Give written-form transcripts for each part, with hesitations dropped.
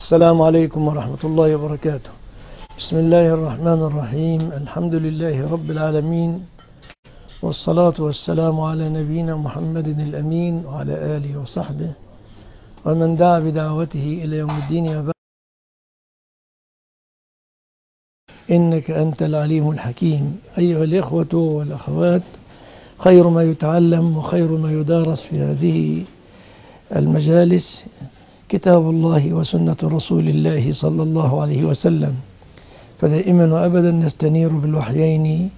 السلام عليكم ورحمة الله وبركاته. بسم الله الرحمن الرحيم. الحمد لله رب العالمين، والصلاة والسلام على نبينا محمد الأمين وعلى آله وصحبه ومن دعا بدعوته إلى يوم الدين. وبعد، إنك أنت العليم الحكيم. أيها الإخوة والأخوات، خير ما يتعلم وخير ما يدارس في هذه المجالس كتاب الله وسنة رسول الله صلى الله عليه وسلم، فدائما وأبدا نستنير بالوحيين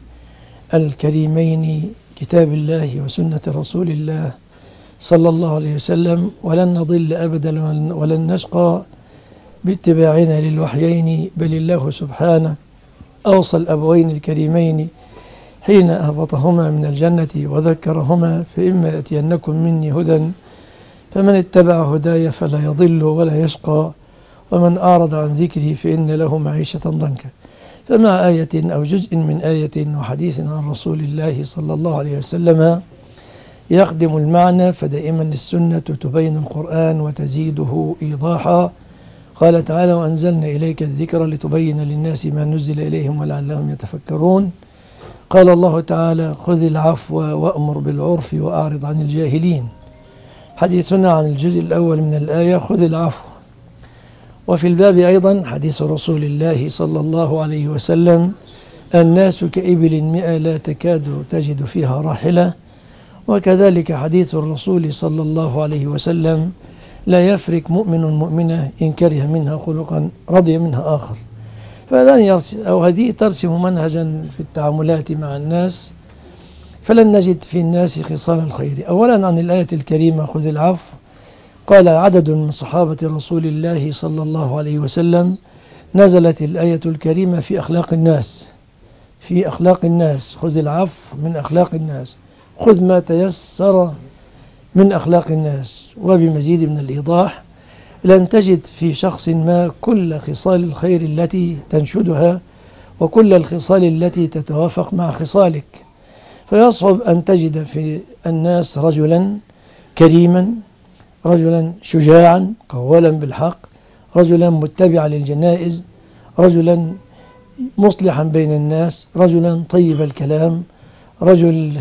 الكريمين كتاب الله وسنة رسول الله صلى الله عليه وسلم، ولن نضل أبدا ولن نشقى باتباعنا للوحيين، بل الله سبحانه أوصى الأبوين الكريمين حين أهبطهما من الجنة وذكرهما: فإما يأتينكم مني هدى فمن اتبع هداي فلا يضل ولا يشقى، ومن أعرض عن ذكري فإن له معيشة ضنكا. فمع آية أو جزء من آية وحديث عن رسول الله صلى الله عليه وسلم يخدم المعنى، فدائما السنة تبين القرآن وتزيده إيضاحا. قال تعالى: وأنزلنا إليك الذكر لتبين للناس ما نزل إليهم ولعلهم يتفكرون. قال الله تعالى: خذ العفو وأمر بالعرف وأعرض عن الجاهلين. حديثنا عن الجزء الأول من الآية: خذ العفو. وفي الباب أيضا حديث رسول الله صلى الله عليه وسلم: الناس كإبل 100 لا تكاد تجد فيها راحلة. وكذلك حديث الرسول صلى الله عليه وسلم: لا يفرق مؤمن مؤمنة إن كره منها خلقا رضي منها آخر. هذه ترسم منهجا في التعاملات مع الناس، فلن نجد في الناس خصال الخير. أولا عن الآية الكريمة خذ العفو، قال عدد من صحابة رسول الله صلى الله عليه وسلم: نزلت الآية الكريمة في أخلاق الناس، في أخلاق الناس. خذ العفو من أخلاق الناس، خذ ما تيسر من أخلاق الناس. وبمزيد من الإيضاح: لن تجد في شخص ما كل خصال الخير التي تنشدها وكل الخصال التي تتوافق مع خصالك، فيصعب أن تجد في الناس رجلا كريما، رجلا شجاعا قوالا بالحق، رجلا متبعا للجنائز، رجلا مصلحا بين الناس، رجلا طيب الكلام، رجل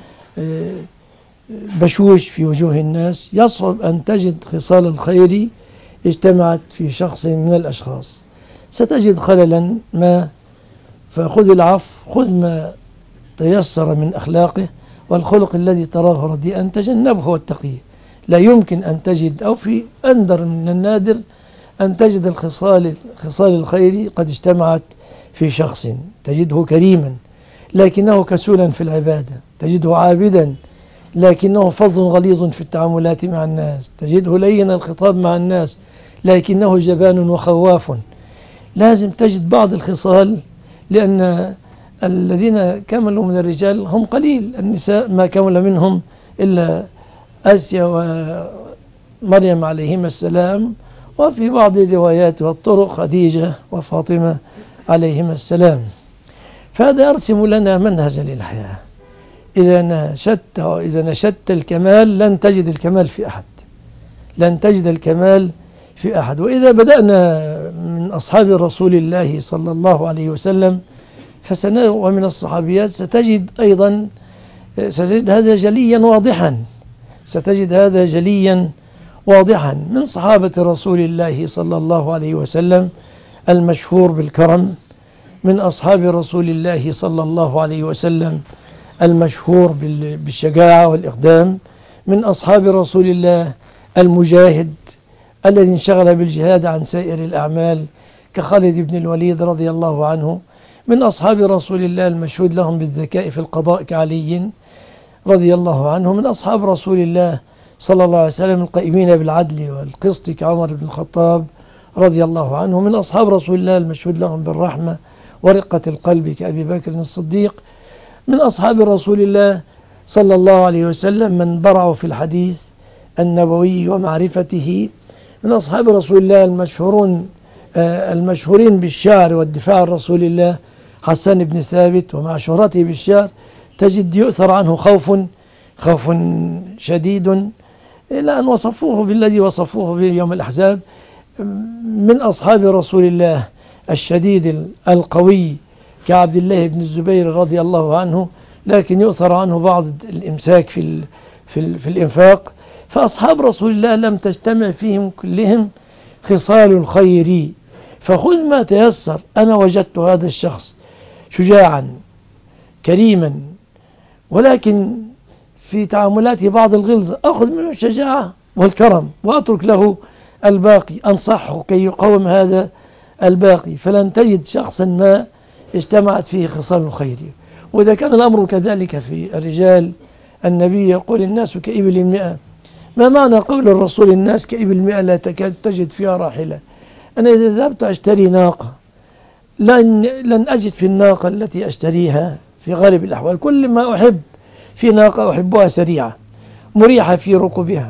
بشوش في وجوه الناس. يصعب أن تجد خصال الخير اجتمعت في شخص من الأشخاص، ستجد خللا ما. فخذ العفو، خذ ما تيسر من أخلاقه، والخلق الذي تراه رديئا تجنبه واتقيه. لا يمكن أن تجد، أو في أندر من النادر أن تجد خصال الخير قد اجتمعت في شخص. تجده كريما لكنه كسولا في العبادة، تجده عابدا لكنه فظ غليظ في التعاملات مع الناس، تجده لين الخطاب مع الناس لكنه جبان وخواف. لازم تجد بعض الخصال، لأن الذين كملوا من الرجال هم قليل، النساء ما كمل منهم إلا آسيا ومريم عليهما السلام، وفي بعض الروايات والطرق خديجة وفاطمة عليهما السلام. فهذا يرسم لنا منهجا للحياة. إذا نشدت الكمال لن تجد الكمال في أحد، لن تجد الكمال في أحد. وإذا بدأنا من أصحاب رسول الله صلى الله عليه وسلم ومن الصحابيات ستجد هذا جليا واضحا، ستجد هذا جليا واضحا. من صحابة رسول الله صلى الله عليه وسلم المشهور بالكرم، من أصحاب رسول الله صلى الله عليه وسلم المشهور بالشجاعة والإقدام، من أصحاب رسول الله المجاهد الذي انشغل بالجهاد عن سائر الأعمال كخالد بن الوليد رضي الله عنه، من أصحاب رسول الله المشهود لهم بالذكاء في القضاء كعلي رضي الله عنه، من أصحاب رسول الله صلى الله عليه وسلم القائمين بالعدل والقسط كعمر بن الخطاب رضي الله عنه، من أصحاب رسول الله المشهود لهم بالرحمة ورقة القلب كأبي بكر الصديق، من أصحاب رسول الله صلى الله عليه وسلم من برعوا في الحديث النبوي ومعرفته، من أصحاب رسول الله المشهورين بالشعر والدفاع عن رسول الله حسان بن ثابت، ومع شهرته بالشعر تجد يؤثر عنه خوف شديد، إلى أن وصفوه بالذي وصفوه به يوم الأحزاب: من أصحاب رسول الله الشديد القوي كعبد الله بن الزبير رضي الله عنه، لكن يؤثر عنه بعض الإمساك في الإنفاق. فأصحاب رسول الله لم تجتمع فيهم كلهم خصال الخير، فخذ ما تيسر. أنا وجدت هذا الشخص شجاعا كريما، ولكن في تعاملاته بعض الغلظ، أخذ منه الشجاعة والكرم وأترك له الباقي، أنصحه كي يقوم هذا الباقي. فلن تجد شخصا ما اجتمعت فيه خصال الخير. وإذا كان الأمر كذلك في الرجال، النبي يقول الناس كإبل 100. ما معنى قول الرسول الناس كإبل 100 لا تكاد تجد فيها راحلة؟ أنا إذا ذهبت أشتري ناقة لن أجد في الناقة التي أشتريها في غالب الأحوال كل ما أحب في ناقة أحبها سريعة مريحة في ركوبها،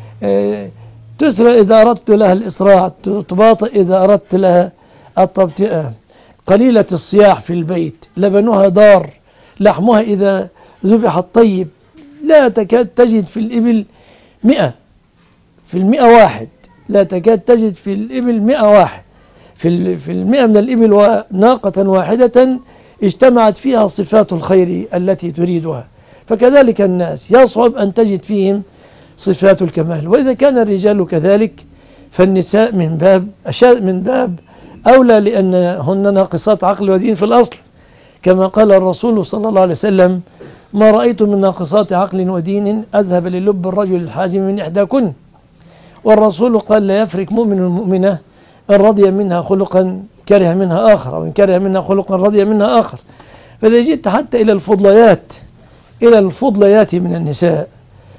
تسرع إذا أردت لها الإسراع، تباطئ إذا أردت لها التبطئة، قليلة الصياح في البيت، لبنها دار، لحمها إذا ذبح الطيب. لا تكاد تجد في الإبل 100 في 100 واحد، لا تكاد تجد في الإبل 100 واحد في 100 من الإبل ناقة واحدة اجتمعت فيها صفات الخير التي تريدها. فكذلك الناس يصعب أن تجد فيهم صفات الكمال. وإذا كان الرجال كذلك فالنساء من باب أولى، لأنهن ناقصات عقل ودين في الأصل، كما قال الرسول صلى الله عليه وسلم: ما رأيت من ناقصات عقل ودين أذهب للب الرجل الحازم من إحداكن. والرسول قال: لا يفرق مؤمن المؤمنة إن رضي منها خلقا كره منها آخر، وإن كره منها خلقا رضي منها آخر. فإذا جئت حتى إلى الفضليات من النساء،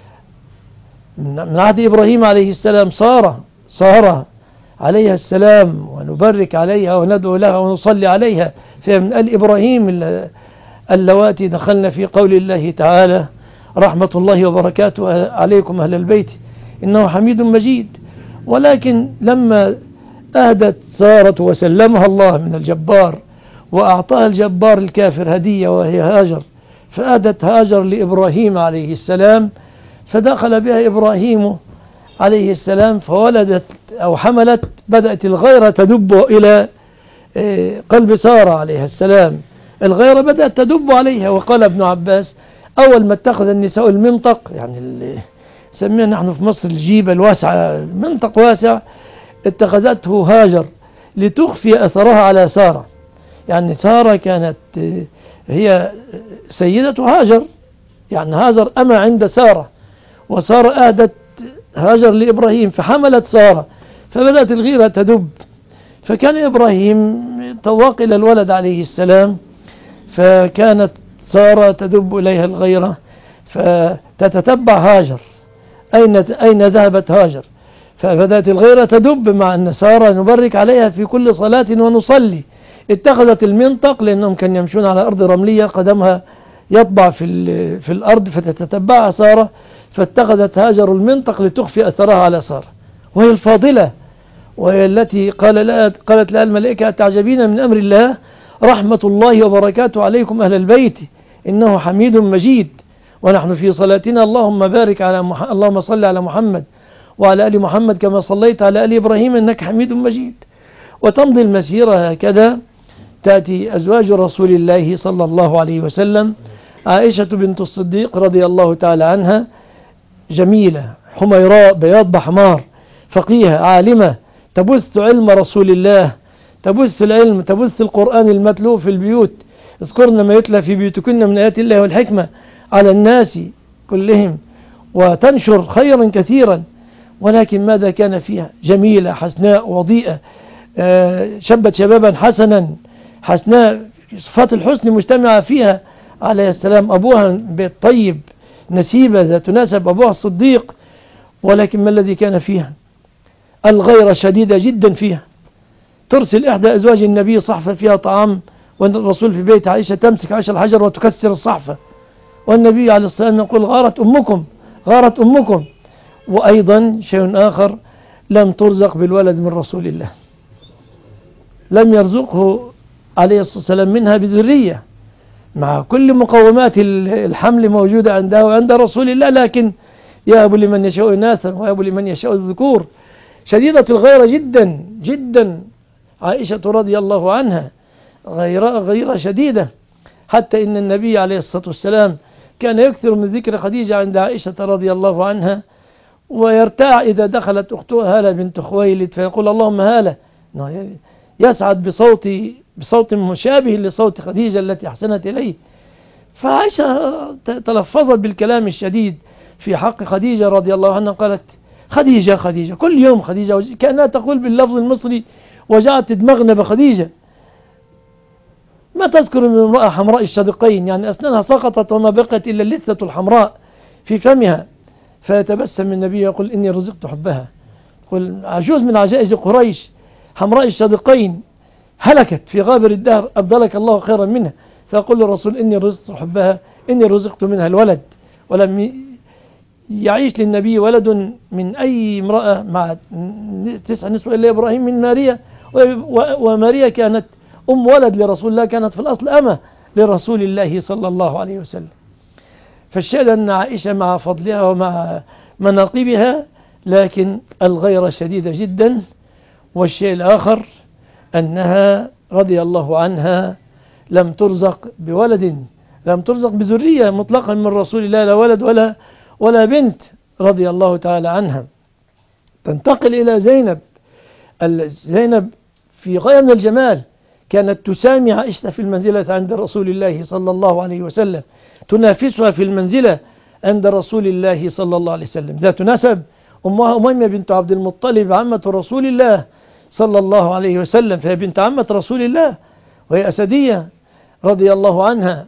من عهد إبراهيم عليه السلام سارة عليها السلام، ونبرك عليها وندعو لها ونصلي عليها، فمن آل إبراهيم اللواتي دخلنا في قول الله تعالى: رحمة الله وبركاته عليكم أهل البيت إنه حميد مجيد. ولكن لما أهدت سارة وسلمها الله من الجبار، وأعطاها الجبار الكافر هدية وهي هاجر، فأهدت هاجر لإبراهيم عليه السلام، فدخل بها إبراهيم عليه السلام فولدت أو حملت، بدأت الغيرة تدب إلى قلب سارة عليه السلام، الغيرة بدأت تدب عليها. وقال ابن عباس: أول ما اتخذ النساء المنطق، يعني اللي سمينا نحن في مصر الجيبة الواسعة، منطق واسع، اتخذته هاجر لتخفي أثرها على سارة. يعني سارة كانت هي سيدة هاجر، يعني هاجر أما عند سارة، وسارة أهدت هاجر لإبراهيم فحملت سارة، فبدأت الغيرة تدب. فكان إبراهيم طواق إلى الولد عليه السلام، فكانت سارة تدب إليها الغيرة فتتتبع هاجر أين ذهبت هاجر، فبدأت الغيرة تدب مع أن سارة نبرك عليها في كل صلاة ونصلي. اتخذت المنطق لأنهم كانوا يمشون على أرض رملية قدمها يطبع في الأرض فتتتبعها سارة، فاتخذت هاجر المنطق لتخفي أثرها على سارة، وهي الفاضلة، وهي التي قالت لها الملائكة: تعجبين من أمر الله، رحمة الله وبركاته عليكم أهل البيت إنه حميد مجيد. ونحن في صلاتنا اللهم صل على محمد وعلى آل محمد كما صليت على آل إبراهيم إنك حميد مجيد. وتمضي المسيرة هكذا، تأتي أزواج رسول الله صلى الله عليه وسلم: عائشة بنت الصديق رضي الله تعالى عنها، جميلة حميراء بياض بحمار، فقيهة عالمة، تبث علم رسول الله، تبث العلم، تبث القرآن المتلو في البيوت. اذكرن ما يتلى في بيوتكن من آيات الله والحكمة على الناس كلهم، وتنشر خيرا كثيرا. ولكن ماذا كان فيها؟ جميلة حسناء وضيئة، شبت شبابا حسناء، صفات الحسن مجتمعة فيها عليه السلام. أبوها بيت طيب، نسيبة ذات نسب، أبوها الصديق. ولكن ما الذي كان فيها؟ الغيرة شديدة جدا فيها. ترسل إحدى أزواج النبي صحفة فيها طعام، والرسول في بيت عائشة تمسك عائشة الحجر وتكسر الصحفة، والنبي عليه الصلاة والسلام يقول: غارت أمكم. وأيضا شيء آخر، لم ترزق بالولد من رسول الله، لم يرزقه عليه الصلاة والسلام منها بذرية، مع كل مقومات الحمل موجودة عنده وعند رسول الله، لكن يهب لمن يشاء إناثا ويهب لمن يشاء الذكور. شديدة الغيرة جدا جدا. عائشة رضي الله عنها غيرة شديدة، حتى إن النبي عليه الصلاة والسلام كان يكثر من ذكر خديجة عند عائشة رضي الله عنها، ويرتاع إذا دخلت أختها هالة بنت خويلد فيقول اللهم هالة، يسعد بصوت مشابه لصوت خديجة التي أحسنت إليه. فعائشة تلفظت بالكلام الشديد في حق خديجة رضي الله عنها، قالت خديجة خديجة كل يوم خديجة، كأنها تقول باللفظ المصري وجعت دماغنا بخديجة. ما تذكر من امرأة حمراء الشدقين، يعني أسنانها سقطت وما بقت إلا اللثة الحمراء في فمها، فيتبسم النبي يقول إني رزقت حبها. يقول عجوز من عجائز قريش حمراء الشدقين هلكت في غابر الدهر، أبدلك الله خيرا منها. فيقول الرسول إني رزقت حبها، إني رزقت منها الولد. ولم يعيش للنبي ولد من أي امرأة مع 9 نسوة إلا إبراهيم من ماريا، وماريا كانت أم ولد لرسول الله، كانت في الأصل أمة لرسول الله صلى الله عليه وسلم. فالشاهد أن عائشة مع فضلها ومع مناقبها لكن الغيرة شديدة جدا. والشيء الآخر أنها رضي الله عنها لم ترزق بولد، لم ترزق بذرية مطلقا من رسول الله، لا ولد ولا بنت رضي الله تعالى عنها. تنتقل إلى زينب في غاية من الجمال، كانت تسامي عائشة في المنزلة عند رسول الله صلى الله عليه وسلم، تنافسها في المنزلة عند رسول الله صلى الله عليه وسلم، ذات نسب، أمها أميمة بنت عبد المطلب عمة رسول الله صلى الله عليه وسلم، فهي بنت عمة رسول الله وهي أسدية رضي الله عنها.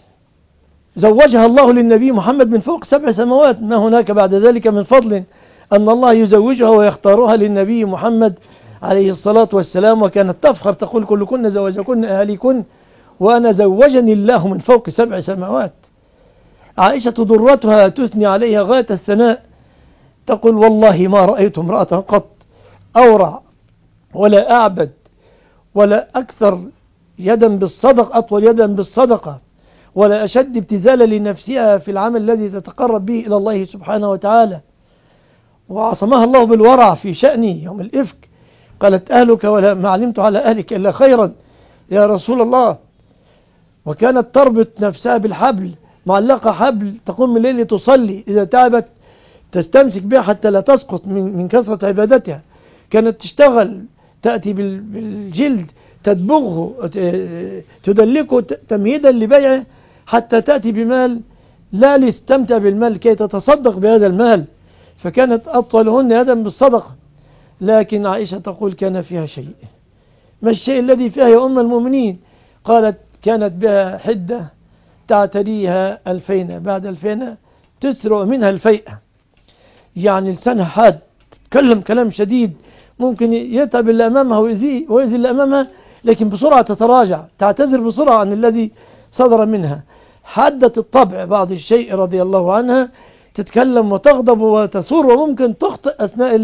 زوجها الله للنبي محمد من فوق 7 سماوات، ما هناك بعد ذلك من فضل أن الله يزوجها ويختارها للنبي محمد عليه الصلاة والسلام. وكانت تفخر تقول كلكن زوجكن أهليكن وأنا زوجني الله من فوق 7 سماوات. عائشة ضرتها تثني عليها غاية الثناء، تقول والله ما رأيت امرأة قط أورع ولا أعبد ولا أكثر يدا بالصدقة، أطول يدا بالصدقة، ولا أشد ابتذالا لنفسها في العمل الذي تتقرب به إلى الله سبحانه وتعالى. وعصمها الله بالورع في شأن يوم الإفك، قالت أهلك ولا ما علمت على أهلك إلا خيرا يا رسول الله. وكانت تربط نفسها بالحبل، معلقة حبل، تقوم الليل تصلي، إذا تعبت تستمسك بها حتى لا تسقط من كثرة عبادتها. كانت تشتغل، تأتي بالجلد تدبغه تدلكه تمهيدا لبيعه حتى تأتي بمال، لا لتستمتع بالمال كي تتصدق بهذا المال. فكانت أطولهن يدا بالصدقة. لكن عائشة تقول كان فيها شيء. ما الشيء الذي فيها يا أم المؤمنين؟ قالت كانت بها حدة تعتريها الفينة، بعد الفينة تسرع منها الفيئة، يعني لسانها حاد، تتكلم كلام شديد ممكن يتعب اللي أمامها ويؤذي اللي أمامها، لكن بسرعة تتراجع، تعتذر بسرعة عن الذي صدر منها. حادة الطبع بعض الشيء رضي الله عنها، تتكلم وتغضب وتثور وممكن تخطئ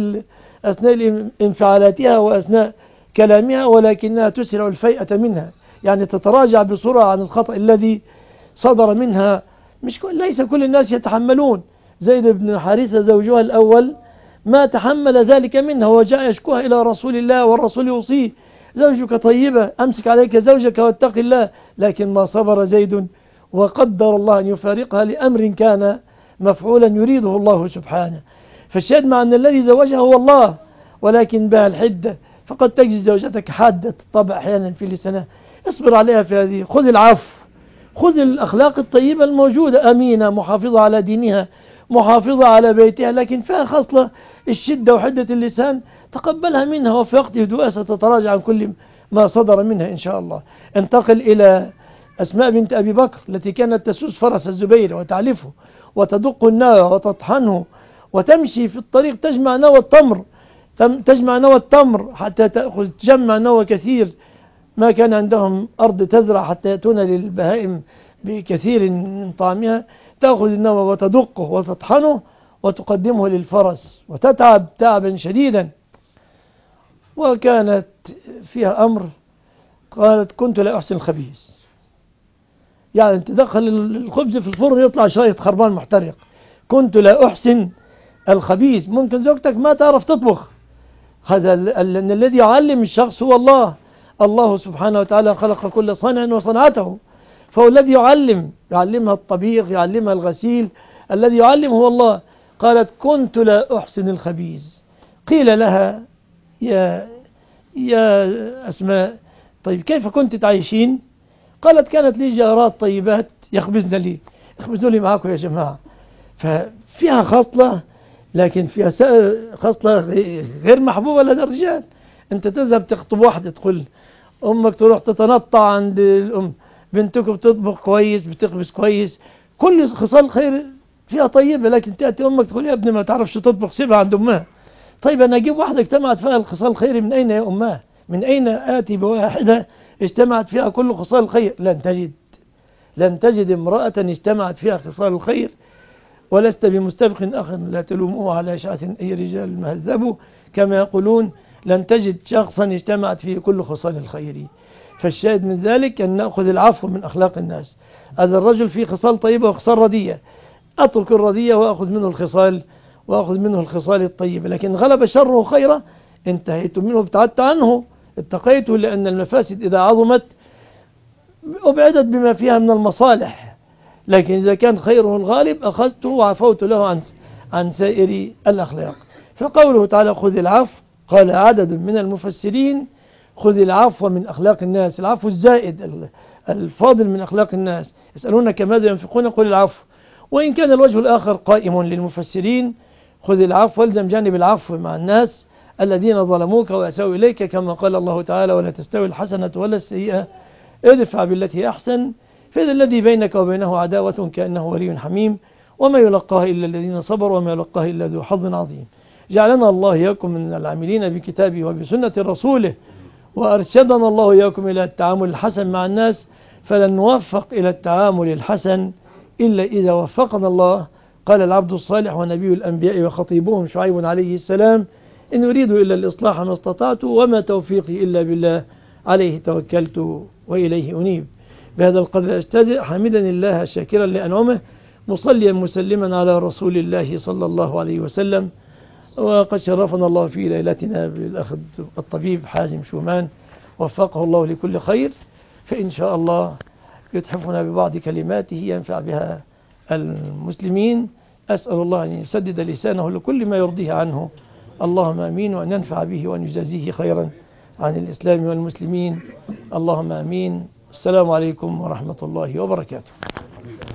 أثناء انفعالاتها وأثناء كلامها، ولكنها تسرع الفيئة منها، يعني تتراجع بسرعة عن الخطأ الذي صدر منها. ليس كل الناس يتحملون. زيد بن حارثة زوجها الأول ما تحمل ذلك منها، وجاء يشكوها إلى رسول الله والرسول يوصيه زوجك طيبة أمسك عليك زوجك واتق الله، لكن ما صبر زيد وقدر الله أن يفارقها لأمر كان مفعولا يريده الله سبحانه. فالشاهد مع أن الذي زوجها هو الله، ولكن بها الحدة. فقد تجد زوجتك حادة الطبع أحيانا في لسانها، اصبر عليها في هذه، خذ العفو، خذ الأخلاق الطيبة الموجودة، أمينة، محافظة على دينها، محافظة على بيتها، لكن فيها خصلة الشدة وحدة اللسان، تقبلها منها وفي وقت هدوء ستتراجع عن كل ما صدر منها إن شاء الله. انتقل إلى أسماء بنت أبي بكر التي كانت تسوس فرس الزبير وتعلفه وتدق النوى وتطحنه وتمشي في الطريق تجمع نوى التمر حتى تجمع نوى كثير، ما كان عندهم أرض تزرع حتى يأتون للبهائم بكثير من طعامها، تأخذ النوى وتدقه وتطحنه وتقدمه للفرس وتتعب تعبا شديدا. وكانت فيها أمر، قالت كنت لا أحسن الخبيث، يعني تدخل الخبز في الفرن يطلع شريط خربان محترق. كنت لا أحسن الخبيث، ممكن زوجتك ما تعرف تطبخ، هذا أن الذي يعلم الشخص هو الله. الله سبحانه وتعالى خلق كل صنع وصنعته، فهو الذي يعلمها الطبيخ، يعلمها الغسيل، الذي يعلم هو الله. قالت كنت لا أحسن الخبيز. قيل لها يا أسماء طيب كيف كنت تعيشين؟ قالت كانت لي جارات طيبات يخبزن لي، اخبزوا لي معاكم يا جماعة. ففيها خصلة، لكن فيها خصلة غير محبوبة لدى الرجال. انت تذهب تخطب واحدة تقول امك تروح تتنطع عند الام، بنتك بتطبخ كويس، بتخبز كويس، كل خصال خير فيها طيبة، لكن تأتي امك تقول يا ابني ما تعرفش تطبخ، سيبها عند امها. طيب انا اجيب واحدة اجتمعت فيها الخصال الخير من اين يا امها؟ من اين اتي بواحدة اجتمعت فيها كل خصال الخير؟ لن تجد امرأة اجتمعت فيها خصال الخير. ولست بمستبق أخا لا تلوموه على إشاعة أي رجال مهذبوا، كما يقولون لن تجد شخصا اجتمعت فيه كل خصال الخير. فالشاهد من ذلك أن نأخذ العفو من أخلاق الناس. هذا الرجل فيه خصال طيبة وخصال ردية، أترك الردية وأخذ منه الخصال الطيبة. لكن غلب شره خيرا انتهيت منه، ابتعدت عنه، اتقيته، لأن المفاسد إذا عظمت أبعدت بما فيها من المصالح. لكن إذا كان خيره الغالب أخذته وعفوت له عن سائر الأخلاق. فقوله تعالى خذ العفو، قال عدد من المفسرين خذ العفو من أخلاق الناس، العفو الزائد الفاضل من أخلاق الناس. يسألونك ماذا ينفقون قل العفو. وإن كان الوجه الآخر قائم للمفسرين خذ العفو والزم جانب العفو مع الناس الذين ظلموك وأساءوا إليك، كما قال الله تعالى ولا تستوي الحسنة ولا السيئة ادفع بالتي أحسن فإذا الذي بينك وبينه عداوة كأنه ولي حميم وما يلقاها إلا الذين صبروا وما يلقاها إلا ذو حظ عظيم. جعلنا الله إياكم من العاملين بكتابه وبسنة رسوله، وأرشدنا الله إياكم إلى التعامل الحسن مع الناس، فلن نوفق إلى التعامل الحسن إلا إذا وفقنا الله. قال العبد الصالح ونبي الأنبياء وخطيبهم شعيب عليه السلام إن أريد إلا الإصلاح ما استطعت وما توفيقي إلا بالله عليه توكلت وإليه أنيب. بهذا القدر أستدعي حامدا الله شاكرا لأنعمه مصليا مسلما على رسول الله صلى الله عليه وسلم. وقد شرفنا الله في ليلتنا بالأخ الطبيب حازم شومان وفقه الله لكل خير، فإن شاء الله يتحفنا ببعض كلماته ينفع بها المسلمين. أسأل الله أن يسدد لسانه لكل ما يرضيه عنه، اللهم أمين، وأن ينفع به وأن يجازيه خيرا عن الإسلام والمسلمين، اللهم أمين. السلام عليكم ورحمة الله وبركاته.